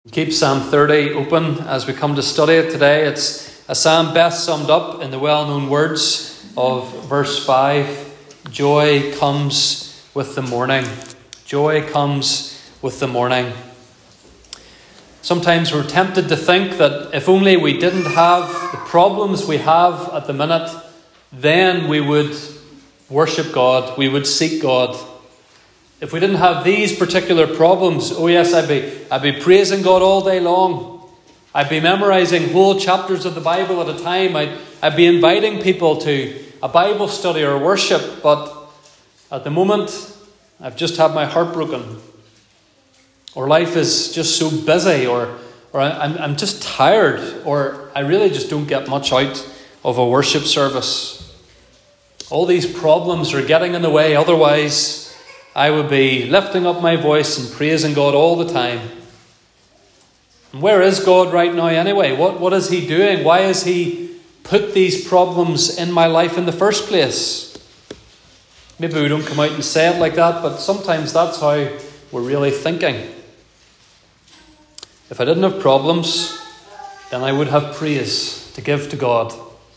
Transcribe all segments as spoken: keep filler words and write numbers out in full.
Keep Psalm thirty open as we come to study it today. It's a psalm best summed up in the well-known words of verse five. Joy comes with the morning. Joy comes with the morning. Sometimes we're tempted to think that if only we didn't have the problems we have at the minute, then we would worship God, we would seek God. If we didn't have these particular problems, oh yes, I'd be, I'd be praising God all day long. I'd be memorizing whole chapters of the Bible at a time. I'd, I'd be inviting people to a Bible study or worship. But at the moment, I've just had my heart broken. Or life is just so busy. Or, or I'm, I'm just tired. Or I really just don't get much out of a worship service. All these problems are getting in the way. Otherwise, I would be lifting up my voice and praising God all the time. And where is God right now anyway? What, what is He doing? Why has He put these problems in my life in the first place? Maybe we don't come out and say it like that, but sometimes that's how we're really thinking. If I didn't have problems, then I would have praise to give to God.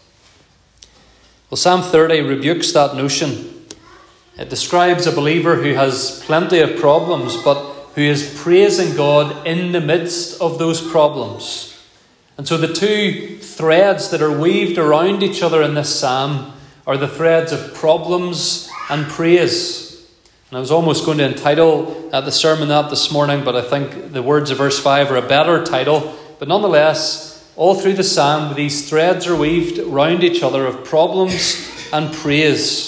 Well, Psalm thirty rebukes that notion. It describes a believer who has plenty of problems, but who is praising God in the midst of those problems. And so the two threads that are weaved around each other in this psalm are the threads of problems and praise. And I was almost going to entitle uh, the sermon that this morning, but I think the words of verse five are a better title. But nonetheless, all through the psalm, these threads are weaved around each other of problems and praise.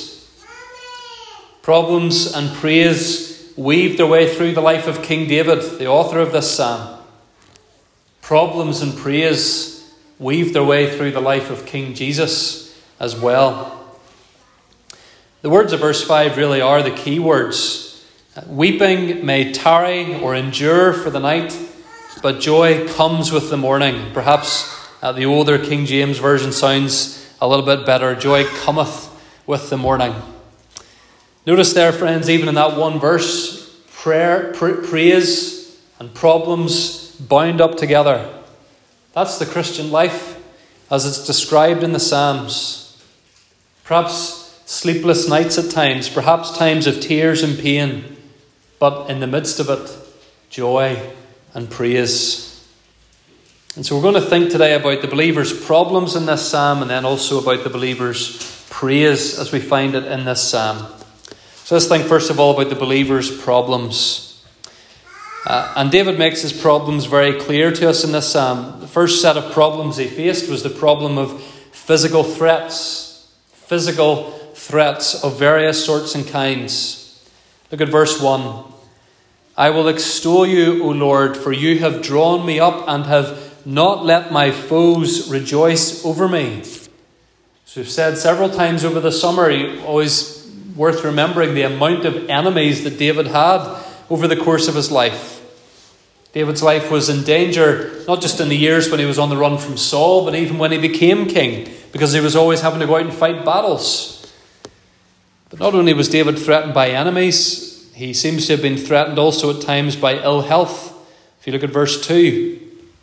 Problems and praise weaved their way through the life of King David, the author of this psalm. Problems and praise weaved their way through the life of King Jesus as well. The words of verse five really are the key words. Weeping may tarry or endure for the night, but joy comes with the morning. Perhaps uh, the older King James Version sounds a little bit better. Joy cometh with the morning. Notice there, friends, even in that one verse, prayer, pr- praise and problems bound up together. That's the Christian life as it's described in the Psalms. Perhaps sleepless nights at times, perhaps times of tears and pain, but in the midst of it, joy and praise. And so we're going to think today about the believer's problems in this psalm and then also about the believer's praise as we find it in this psalm. So let's think first of all about the believer's problems. Uh, and David makes his problems very clear to us in this psalm. The first set of problems he faced was the problem of physical threats. Physical threats of various sorts and kinds. Look at verse one. I will extol you, O Lord, for you have drawn me up and have not let my foes rejoice over me. So we've said several times over the summer, you always worth remembering the amount of enemies that David had over the course of his life. David's life was in danger, not just in the years when he was on the run from Saul, but even when he became king, because he was always having to go out and fight battles. But not only was David threatened by enemies, he seems to have been threatened also at times by ill health. If you look at verse two.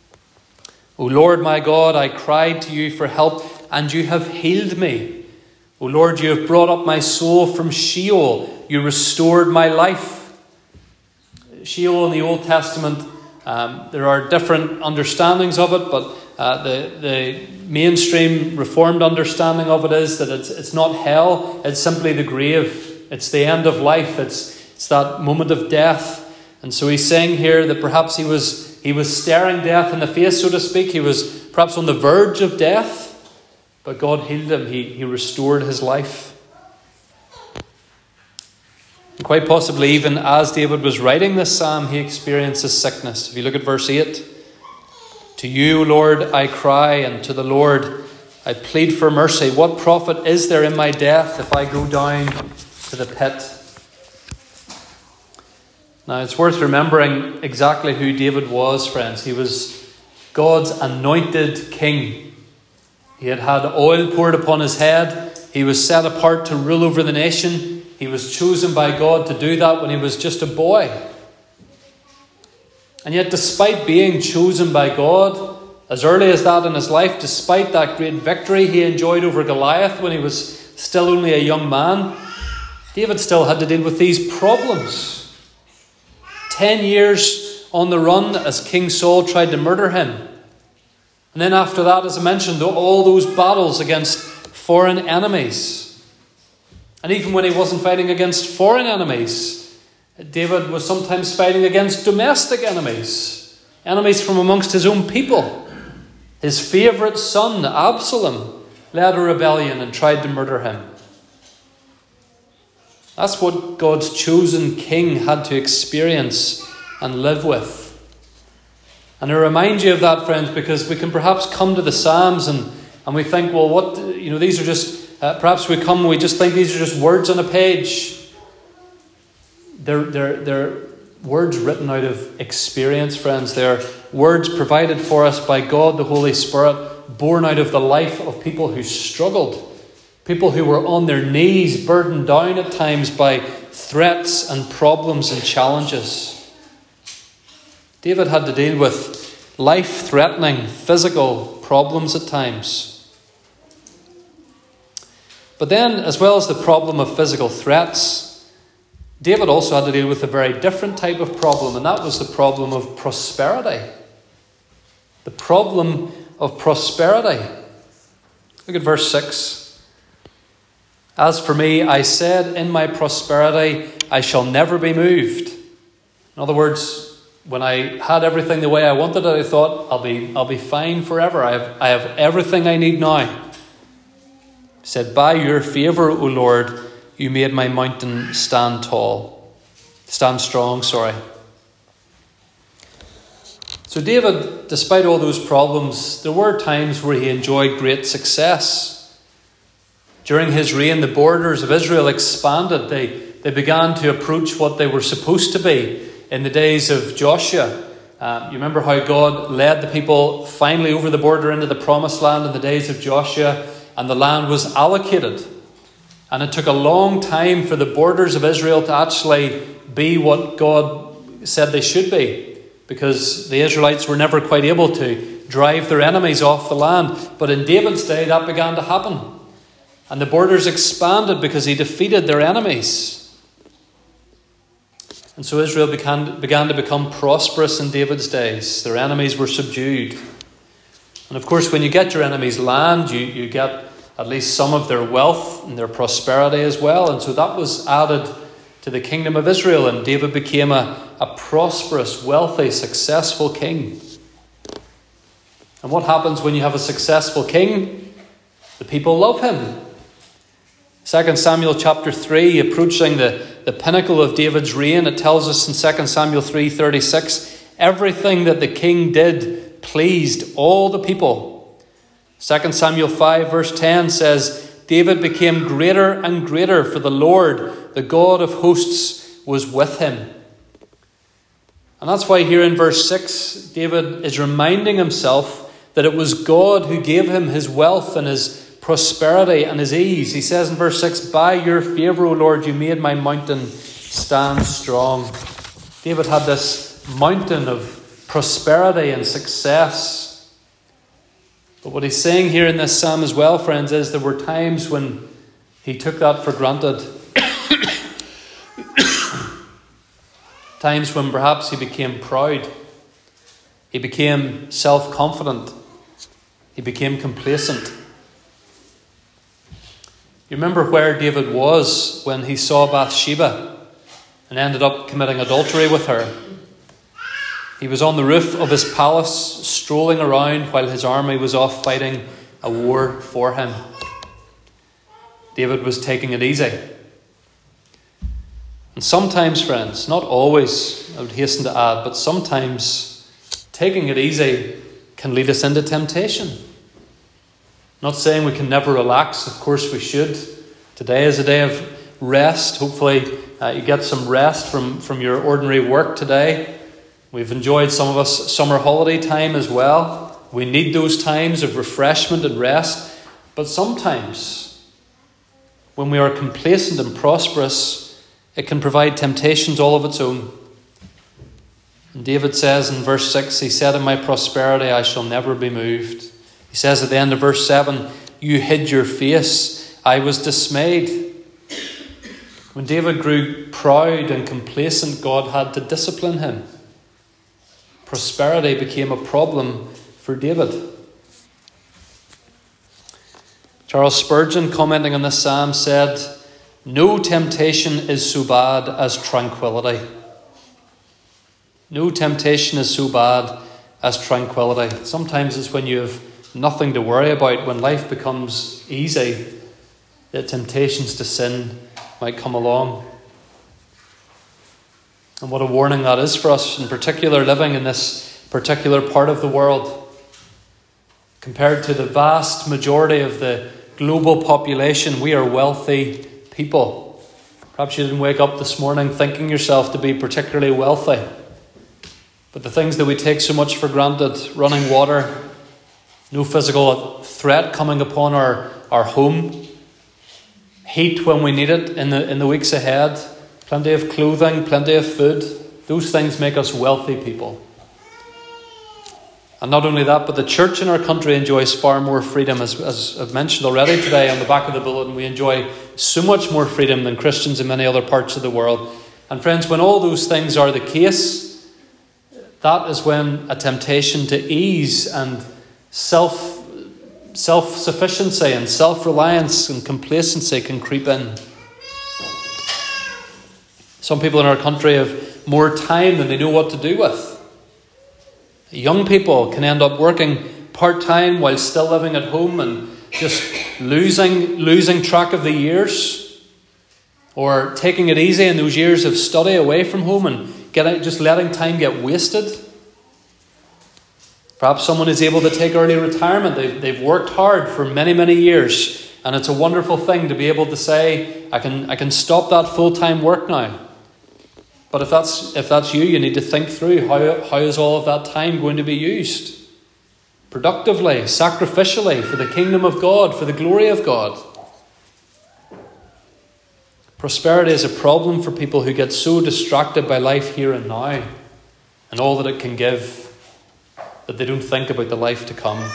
O Lord my God, I cried to you for help, and you have healed me. O Lord, you have brought up my soul from Sheol. You restored my life. Sheol in the Old Testament, um, there are different understandings of it, but uh, the, the mainstream Reformed understanding of it is that it's, it's not hell, it's simply the grave. It's the end of life. It's, it's that moment of death. And so he's saying here that perhaps he was, he was staring death in the face, so to speak. He was perhaps on the verge of death. But God healed him. He, he restored his life. And quite possibly even as David was writing this psalm, he experiences sickness. If you look at verse eight. To you, Lord, I cry, and to the Lord I plead for mercy. What profit is there in my death if I go down to the pit? Now, it's worth remembering exactly who David was, friends. He was God's anointed king. He had had oil poured upon his head. He was set apart to rule over the nation. He was chosen by God to do that when he was just a boy. And yet, despite being chosen by God, as early as that in his life, despite that great victory he enjoyed over Goliath when he was still only a young man, David still had to deal with these problems. Ten years on the run as King Saul tried to murder him. And then after that, as I mentioned, all those battles against foreign enemies. And even when he wasn't fighting against foreign enemies, David was sometimes fighting against domestic enemies. Enemies from amongst his own people. His favourite son, Absalom, led a rebellion and tried to murder him. That's what God's chosen king had to experience and live with. And I remind you of that, friends, because we can perhaps come to the Psalms and, and we think, well, what, you know, these are just, uh, perhaps we come and we just think these are just words on a page. They're, they're, they're words written out of experience, friends. They're words provided for us by God, the Holy Spirit, born out of the life of people who struggled. People who were on their knees, burdened down at times by threats and problems and challenges. David had to deal with life-threatening physical problems at times. But then, as well as the problem of physical threats, David also had to deal with a very different type of problem, and that was the problem of prosperity. The problem of prosperity. Look at verse six. As for me, I said in my prosperity, I shall never be moved. In other words, when I had everything the way I wanted it, I thought, I'll be, I'll be fine forever. I have, I have everything I need now. He said, by your favour, O Lord, you made my mountain stand tall. Stand strong, sorry. So David, despite all those problems, there were times where he enjoyed great success. During his reign, the borders of Israel expanded. They, they began to approach what they were supposed to be in the days of Joshua. Um, you remember how God led the people finally over the border into the promised land in the days of Joshua, and the land was allocated. And it took a long time for the borders of Israel to actually be what God said they should be, because the Israelites were never quite able to drive their enemies off the land. But in David's day, that began to happen. And the borders expanded because he defeated their enemies. And so Israel began, began to become prosperous in David's days. Their enemies were subdued. And of course, when you get your enemy's land, you, you get at least some of their wealth and their prosperity as well. And so that was added to the kingdom of Israel. And David became a, a prosperous, wealthy, successful king. And what happens when you have a successful king? The people love him. Second Samuel chapter three, approaching the, the pinnacle of David's reign, it tells us in Second Samuel three thirty-six, everything that the king did pleased all the people. Second Samuel five verse ten says, David became greater and greater, for the Lord, the God of hosts, was with him. And that's why here in verse six, David is reminding himself that it was God who gave him his wealth and his prosperity and his ease. He says in verse six, by your favour, O Lord, you made my mountain stand strong. David had this mountain of prosperity and success. But what he's saying here in this psalm as well, friends, is there were times when he took that for granted. Times when perhaps he became proud. He became self-confident. He became complacent. You remember where David was when he saw Bathsheba and ended up committing adultery with her? He was on the roof of his palace, strolling around while his army was off fighting a war for him. David was taking it easy. And sometimes, friends, not always, I would hasten to add, but sometimes taking it easy can lead us into temptation. Not saying we can never relax. Of course we should. Today is a day of rest. Hopefully uh, you get some rest from, from your ordinary work today. We've enjoyed, some of us, summer holiday time as well. We need those times of refreshment and rest. But sometimes, when we are complacent and prosperous, it can provide temptations all of its own. And David says in verse six, he said, in my prosperity I shall never be moved. He says at the end of verse seven, you hid your face, I was dismayed. When David grew proud and complacent, God had to discipline him. Prosperity became a problem for David. Charles Spurgeon, commenting on this psalm, said, no temptation is so bad as tranquility. No temptation is so bad as tranquility. Sometimes it's when you have nothing to worry about, when life becomes easy, that temptations to sin might come along. And what a warning that is for us, in particular living in this particular part of the world. Compared to the vast majority of the global population, we are wealthy people. Perhaps you didn't wake up this morning thinking yourself to be particularly wealthy. But the things that we take so much for granted, running water, no physical threat coming upon our, our home, heat when we need it in the, in the weeks ahead, plenty of clothing, plenty of food, those things make us wealthy people. And not only that, but the church in our country enjoys far more freedom. As, as I've mentioned already today on the back of the bulletin, we enjoy so much more freedom than Christians in many other parts of the world. And friends, when all those things are the case, that is when a temptation to ease and self, self-sufficiency and self-reliance and complacency can creep in. Some people in our country have more time than they know what to do with. Young people can end up working part-time while still living at home and just losing, losing track of the years, or taking it easy in those years of study away from home and getting, just letting time get wasted. Perhaps someone is able to take early retirement. They've, they've worked hard for many, many years, and it's a wonderful thing to be able to say, I can, I can stop that full-time work now. But if that's if that's you, you need to think through how, how is all of that time going to be used? Productively, sacrificially, for the kingdom of God, for the glory of God. Prosperity is a problem for people who get so distracted by life here and now and all that it can give that they don't think about the life to come.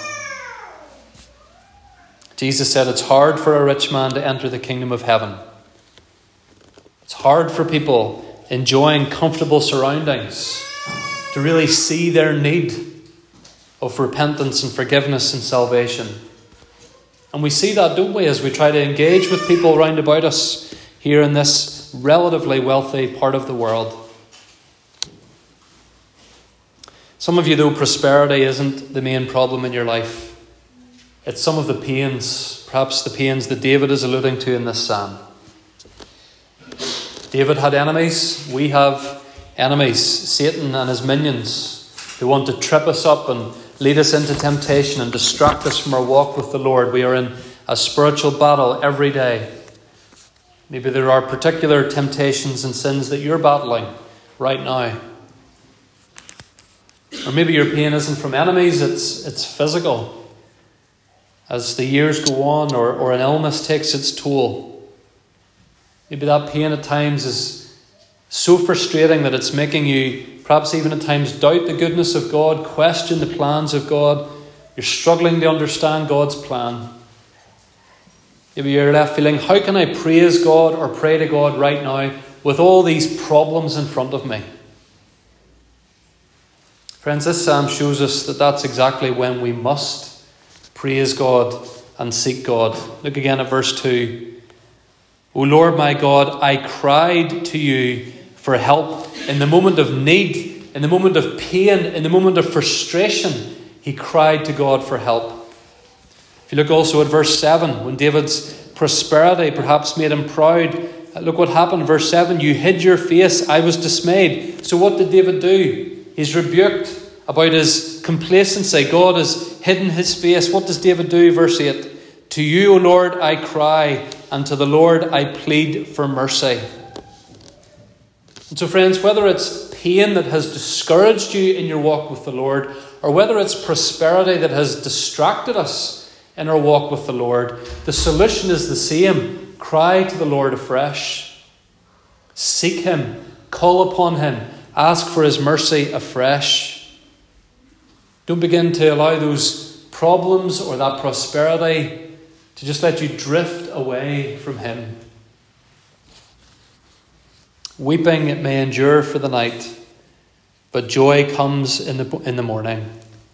Jesus said it's hard for a rich man to enter the kingdom of heaven. It's hard for people enjoying comfortable surroundings to really see their need of repentance and forgiveness and salvation. And we see that, don't we, as we try to engage with people round about us here in this relatively wealthy part of the world. Some of you, though, prosperity isn't the main problem in your life. It's some of the pains, perhaps the pains that David is alluding to in this psalm. David had enemies. We have enemies, Satan and his minions, who want to trip us up and lead us into temptation and distract us from our walk with the Lord. We are in a spiritual battle every day. Maybe there are particular temptations and sins that you're battling right now. Or maybe your pain isn't from enemies, it's it's physical. As the years go on, or, or an illness takes its toll. Maybe that pain at times is so frustrating that it's making you perhaps even at times doubt the goodness of God, question the plans of God. You're struggling to understand God's plan. Maybe you're left feeling, how can I praise God or pray to God right now with all these problems in front of me? Friends, this psalm shows us that that's exactly when we must praise God and seek God. Look again at verse two. O Lord my God, I cried to you for help in the moment of need, in the moment of pain, in the moment of frustration. He cried to God for help. If you look also at verse seven, when David's prosperity perhaps made him proud, look what happened. Verse seven, you hid your face, I was dismayed. So what did David do? He's rebuked about his complacency. God has hidden his face. What does David do? Verse eight, to you, O Lord, I cry, and to the Lord I plead for mercy. And so, friends, whether it's pain that has discouraged you in your walk with the Lord, or whether it's prosperity that has distracted us in our walk with the Lord, the solution is the same. Cry to the Lord afresh. Seek him. Call upon him. Ask for his mercy afresh. Don't begin to allow those problems or that prosperity to just let you drift away from him. Weeping it may endure for the night, but joy comes in the, in the morning.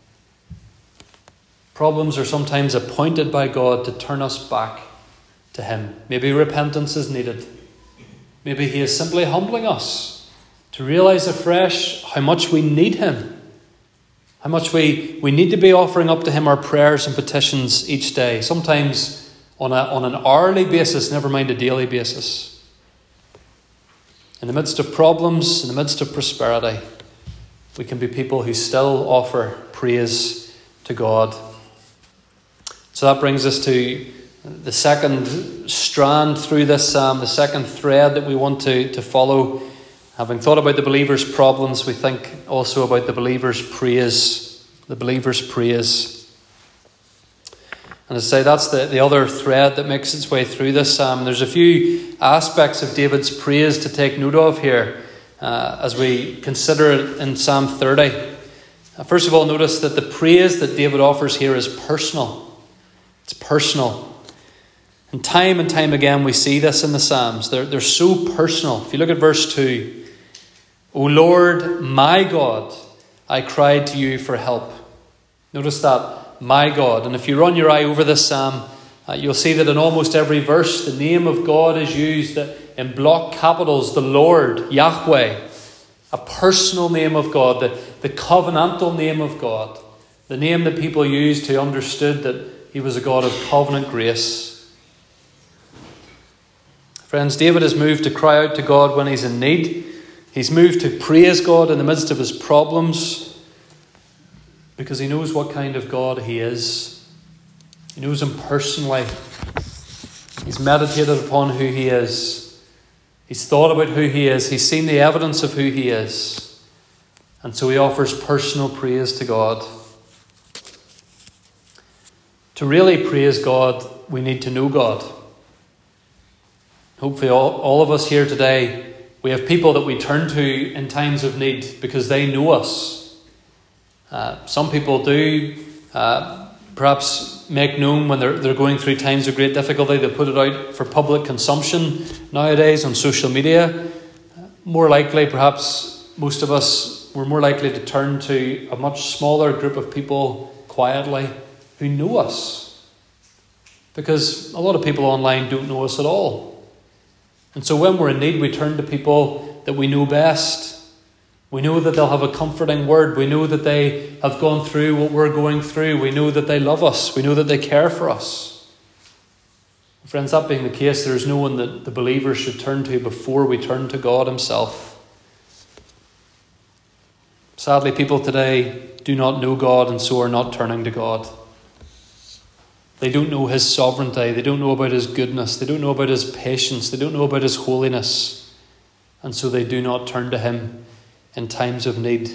Problems are sometimes appointed by God to turn us back to him. Maybe repentance is needed. Maybe he is simply humbling us to realize afresh how much we need him. How much we, we need to be offering up to him our prayers and petitions each day. Sometimes on, a, on an hourly basis, never mind a daily basis. In the midst of problems, in the midst of prosperity, we can be people who still offer praise to God. So that brings us to the second strand through this psalm, the second thread that we want to, to follow. Having thought about the believer's problems, we think also about the believer's praise. The believer's praise. And as I say, that's the, the other thread that makes its way through this psalm. There's a few aspects of David's praise to take note of here uh, as we consider it in Psalm thirty. Uh, first of all, notice that the praise that David offers here is personal. It's personal. And time and time again we see this in the Psalms. They're, they're so personal. If you look at verse two, O Lord, my God, I cried to you for help. Notice that. My God. And if you run your eye over this psalm, uh, you'll see that in almost every verse, the name of God is used in block capitals, the Lord, Yahweh, a personal name of God, the, the covenantal name of God, the name that people used who understood that he was a God of covenant grace. Friends, David is moved to cry out to God when he's in need. He's moved to praise God in the midst of his problems, because he knows what kind of God he is. He knows him personally. He's meditated upon who he is. He's thought about who he is. He's seen the evidence of who he is. And so he offers personal praise to God. To really praise God, we need to know God. Hopefully all, all of us here today, we have people that we turn to in times of need because they know us. Uh, some people do uh, perhaps make known when they're, they're going through times of great difficulty. They put it out for public consumption nowadays on social media. More likely, perhaps most of us, we're more likely to turn to a much smaller group of people quietly who know us. Because a lot of people online don't know us at all. And so when we're in need, we turn to people that we know best. We know that they'll have a comforting word. We know that they have gone through what we're going through. We know that they love us. We know that they care for us. Friends, that being the case, there is no one that the believer should turn to before we turn to God himself. Sadly, people today do not know God and so are not turning to God. They don't know his sovereignty. They don't know about his goodness. They don't know about his patience. They don't know about his holiness. And so they do not turn to him in times of need.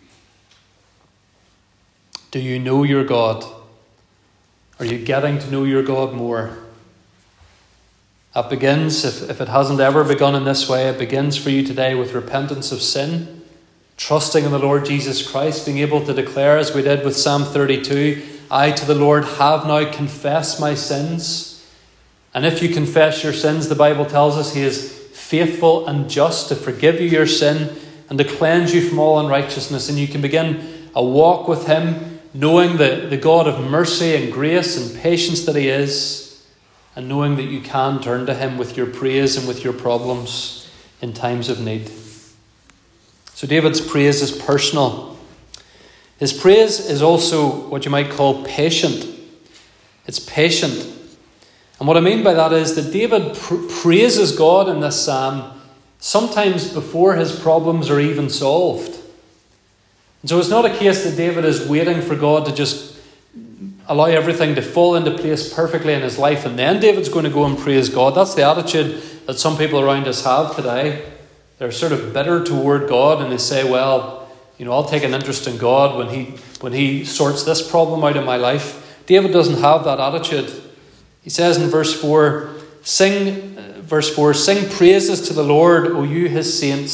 Do you know your God? Are you getting to know your God more? That begins, if, if it hasn't ever begun in this way, it begins for you today with repentance of sin, trusting in the Lord Jesus Christ, being able to declare, as we did with Psalm thirty-two, I to the Lord have now confessed my sins. And if you confess your sins, the Bible tells us he is faithful and just to forgive you your sin and to cleanse you from all unrighteousness. And you can begin a walk with him, knowing the, the God of mercy and grace and patience that he is, and knowing that you can turn to him with your praise and with your problems in times of need. So David's praise is personal. His praise is also what you might call patient. It's patient. And what I mean by that is that David pr- praises God in this psalm sometimes before his problems are even solved. And so it's not a case that David is waiting for God to just allow everything to fall into place perfectly in his life and then David's going to go and praise God. That's the attitude that some people around us have today. They're sort of bitter toward God and they say, well, you know, I'll take an interest in God when he when he sorts this problem out in my life. David doesn't have that attitude. He says in verse four, Sing, uh, verse four, sing praises to the Lord, O you his saints,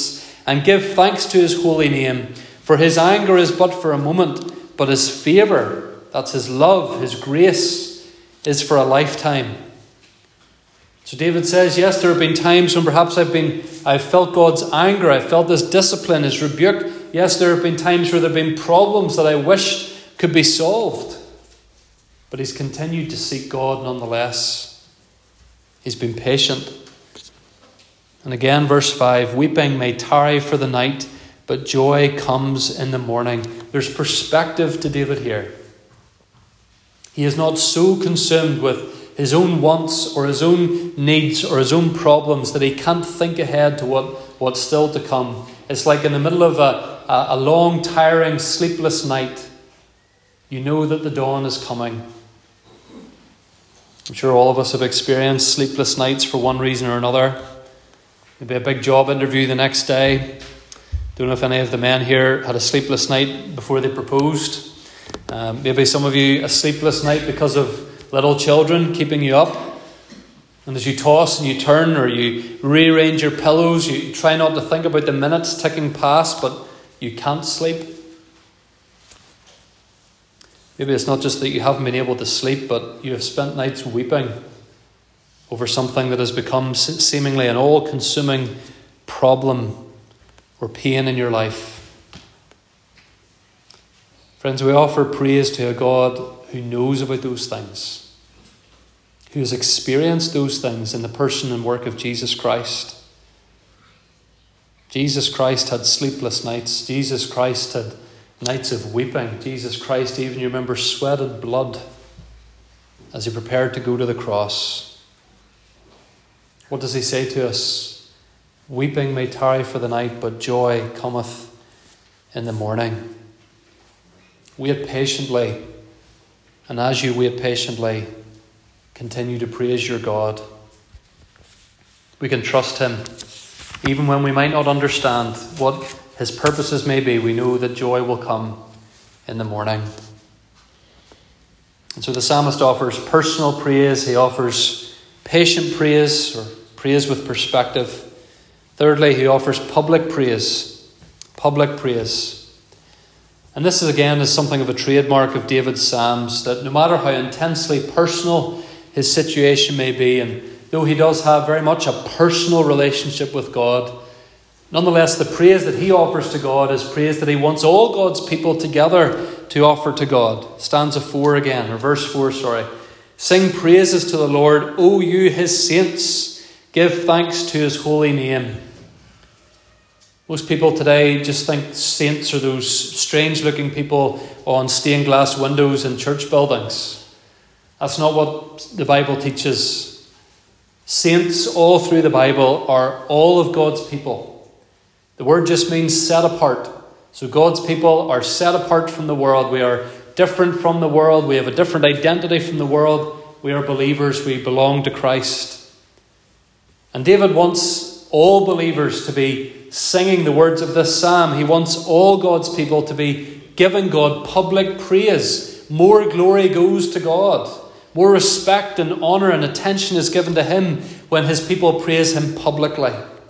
and give thanks to his holy name. For his anger is but for a moment, but his favour, that's his love, his grace, is for a lifetime. So David says, yes, there have been times when perhaps I've been, I've felt God's anger, I've felt his discipline, his rebuke. Yes, there have been times where there have been problems that I wished could be solved. But he's continued to seek God nonetheless. He's been patient. And again, verse five, weeping may tarry for the night, but joy comes in the morning. There's perspective to David here. He is not so consumed with his own wants or his own needs or his own problems that he can't think ahead to what, what's still to come. It's like in the middle of a, a, a long, tiring, sleepless night. You know that the dawn is coming. I'm sure all of us have experienced sleepless nights for one reason or another. Maybe a big job interview the next day. Don't know if any of the men here had a sleepless night before they proposed. Um, maybe some of you a sleepless night because of little children keeping you up. And as you toss and you turn or you rearrange your pillows, you try not to think about the minutes ticking past, but you can't sleep. Maybe it's not just that you haven't been able to sleep, but you have spent nights weeping over something that has become seemingly an all-consuming problem or pain in your life. Friends, we offer praise to a God who knows about those things, who has experienced those things in the person and work of Jesus Christ. Jesus Christ had sleepless nights. Jesus Christ had nights of weeping. Jesus Christ, even you remember, sweated blood as he prepared to go to the cross. What does he say to us? Weeping may tarry for the night, but joy cometh in the morning. Wait patiently, and as you wait patiently, continue to praise your God. We can trust him. Even when we might not understand what his purposes may be, we know that joy will come in the morning. And so the psalmist offers personal praise. He offers patient praise, or praise with perspective. Thirdly, he offers public praise. Public praise. And this is again is something of a trademark of David's Psalms, that no matter how intensely personal his situation may be, and though he does have very much a personal relationship with God, nonetheless the praise that he offers to God is praise that he wants all God's people together to offer to God. Stanza four again, or verse four, sorry. Sing praises to the Lord, O you his saints, give thanks to his holy name. Most people today just think saints are those strange-looking people on stained glass windows in church buildings. That's not what the Bible teaches. Saints all through the Bible are all of God's people. The word just means set apart. So God's people are set apart from the world. We are different from the world. We have a different identity from the world. We are believers. We belong to Christ. And David wants all believers to be singing the words of this psalm. He wants all God's people to be giving God public praise. More glory goes to God. More respect and honour and attention is given to him when his people praise him publicly.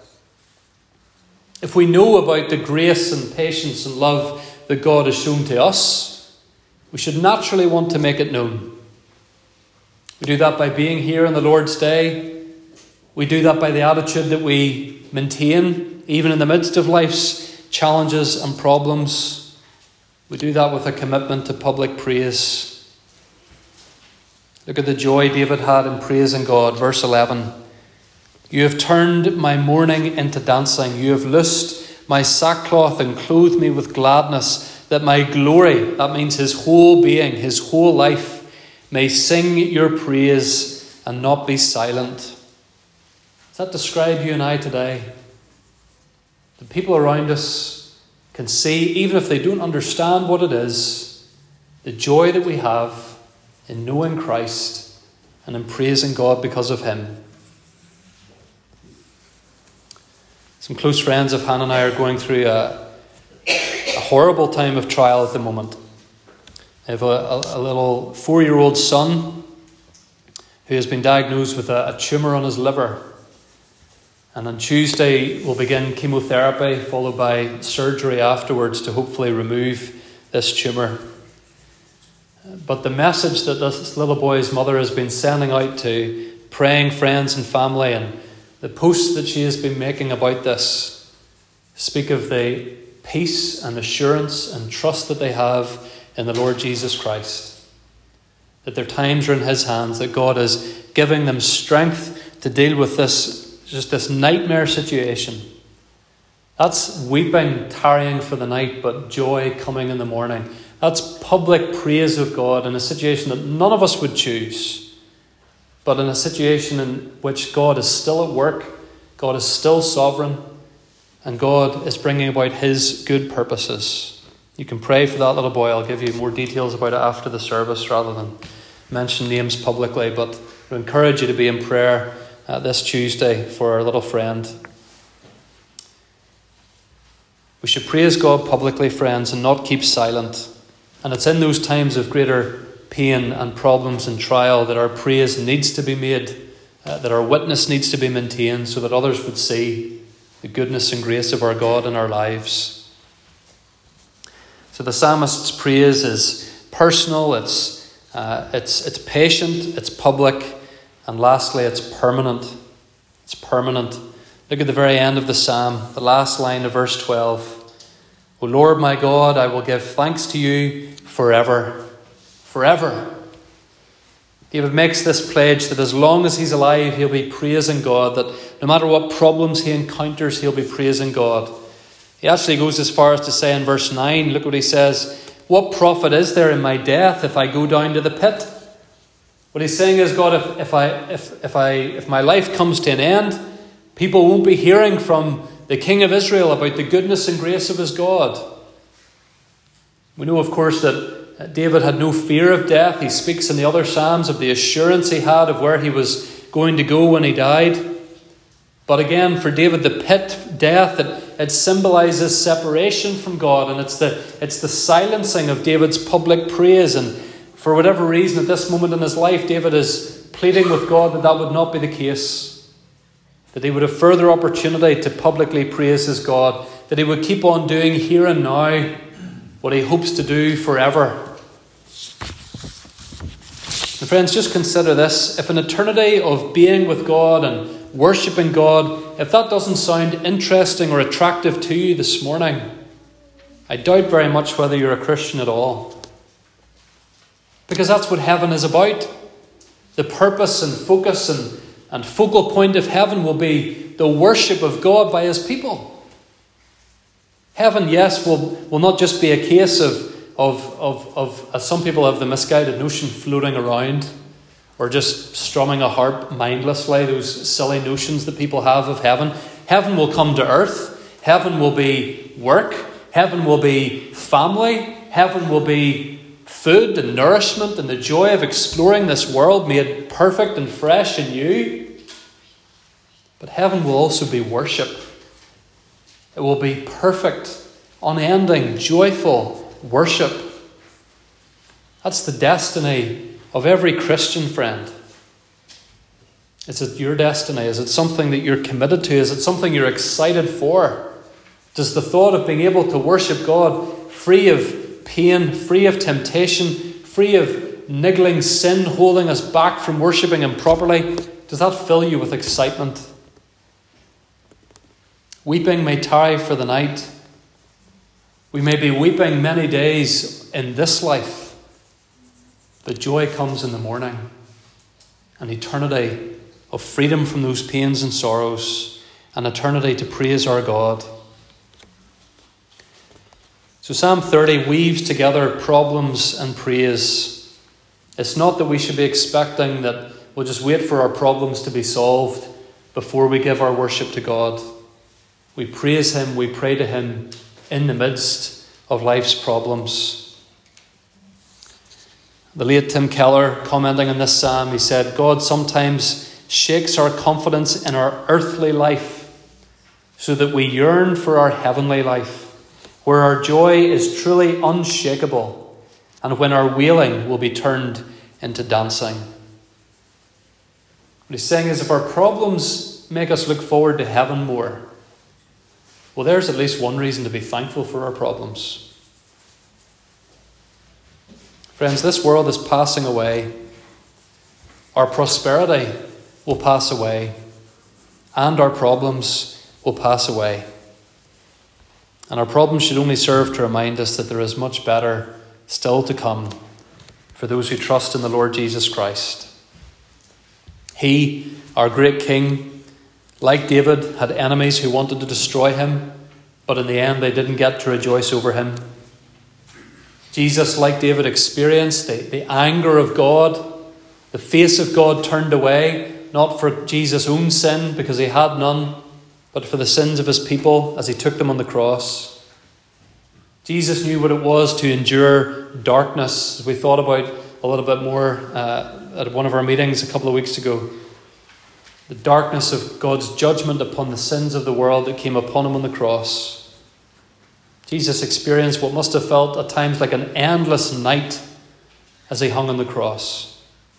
If we know about the grace and patience and love that God has shown to us, we should naturally want to make it known. We do that by being here on the Lord's Day. We do that by the attitude that we maintain, even in the midst of life's challenges and problems. We do that with a commitment to public praise. Look at the joy David had in praising God. Verse eleven. You have turned my mourning into dancing. You have loosed my sackcloth and clothed me with gladness, that my glory, that means his whole being, his whole life, may sing your praise and not be silent. Does that describe you and I today? The people around us can see, even if they don't understand what it is, the joy that we have in knowing Christ and in praising God because of him. Some close friends of Hannah and I are going through a, a horrible time of trial at the moment. I have a, a, a little four-year-old son who has been diagnosed with a, a tumour on his liver. And on Tuesday, we'll begin chemotherapy, followed by surgery afterwards to hopefully remove this tumour. But the message that this little boy's mother has been sending out to praying friends and family, and the posts that she has been making about this, speak of the peace and assurance and trust that they have in the Lord Jesus Christ. That their times are in His hands, that God is giving them strength to deal with this, just this nightmare situation. That's weeping, tarrying for the night, but joy coming in the morning. That's public praise of God in a situation that none of us would choose, but in a situation in which God is still at work, God is still sovereign, and God is bringing about His good purposes. You can pray for that little boy. I'll give you more details about it after the service rather than mention names publicly, but I encourage you to be in prayer uh, this Tuesday for our little friend. We should praise God publicly, friends, and not keep silent. And it's in those times of greater pain and problems and trial that our praise needs to be made, uh, that our witness needs to be maintained so that others would see the goodness and grace of our God in our lives. So the psalmist's praise is personal, it's, uh, it's, it's patient, it's public, and lastly, it's permanent. It's permanent. Look at the very end of the psalm, the last line of verse twelve. O Lord my God, I will give thanks to you forever. Forever. David makes this pledge that as long as he's alive, he'll be praising God, that no matter what problems he encounters, he'll be praising God. He actually goes as far as to say in verse nine, look what he says, what profit is there in my death if I go down to the pit? What he's saying is, God, if, if I if if I if my life comes to an end, people won't be hearing from the King of Israel about the goodness and grace of his God. We know, of course, that David had no fear of death. He speaks in the other Psalms of the assurance he had of where he was going to go when he died. But again, for David, the pit, death, it, it symbolizes separation from God, and it's the, it's the silencing of David's public praise. And for whatever reason, at this moment in his life, David is pleading with God that that would not be the case. That he would have further opportunity to publicly praise his God. That he would keep on doing here and now what he hopes to do forever. And friends, just consider this. If an eternity of being with God and worshipping God, if that doesn't sound interesting or attractive to you this morning, I doubt very much whether you're a Christian at all. Because that's what heaven is about. The purpose and focus and And focal point of heaven will be the worship of God by his people. Heaven, yes, will, will not just be a case of, of, of, of, as some people have the misguided notion, floating around or just strumming a harp mindlessly, those silly notions that people have of heaven. Heaven will come to earth. Heaven will be work. Heaven will be family. Heaven will be food and nourishment and the joy of exploring this world made perfect and fresh and new. But heaven will also be worship. It will be perfect, unending, joyful worship. That's the destiny of every Christian friend. Is it your destiny? Is it something that you're committed to? Is it something you're excited for? Does the thought of being able to worship God free of pain, free of temptation, free of niggling sin holding us back from worshipping him properly, does that fill you with excitement? Weeping may tarry for the night. We may be weeping many days in this life, but joy comes in the morning. An eternity of freedom from those pains and sorrows, an eternity to praise our God. So Psalm thirty weaves together problems and praise. It's not that we should be expecting that we'll just wait for our problems to be solved before we give our worship to God. We praise him, we pray to him in the midst of life's problems. The late Tim Keller, commenting on this psalm, he said, God sometimes shakes our confidence in our earthly life so that we yearn for our heavenly life, where our joy is truly unshakable and when our wailing will be turned into dancing. What he's saying is if our problems make us look forward to heaven more. Well, there's at least one reason to be thankful for our problems. Friends, this world is passing away. Our prosperity will pass away, and our problems will pass away. And our problems should only serve to remind us that there is much better still to come for those who trust in the Lord Jesus Christ. He, our great King, like David, had enemies who wanted to destroy him, but in the end they didn't get to rejoice over him. Jesus, like David, experienced the, the anger of God. The face of God turned away, not for Jesus' own sin, because he had none, but for the sins of his people as he took them on the cross. Jesus knew what it was to endure darkness, as we thought about a little bit more uh, at one of our meetings a couple of weeks ago. The darkness of God's judgment upon the sins of the world that came upon him on the cross. Jesus experienced what must have felt at times like an endless night as he hung on the cross.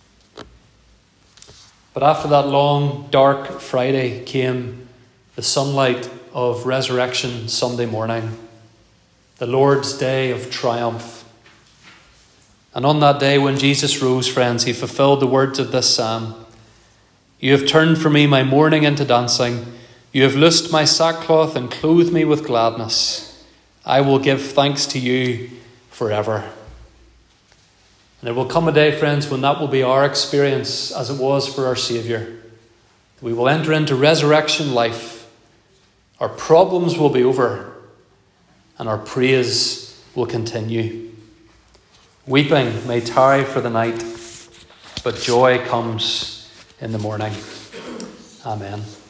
But after that long, dark Friday came the sunlight of Resurrection Sunday morning, the Lord's day of triumph. And on that day when Jesus rose, friends, he fulfilled the words of this psalm. You have turned for me my mourning into dancing. You have loosed my sackcloth and clothed me with gladness. I will give thanks to you forever. And there will come a day, friends, when that will be our experience as it was for our Saviour. We will enter into resurrection life. Our problems will be over, and our praise will continue. Weeping may tarry for the night, but joy comes in the morning. Amen.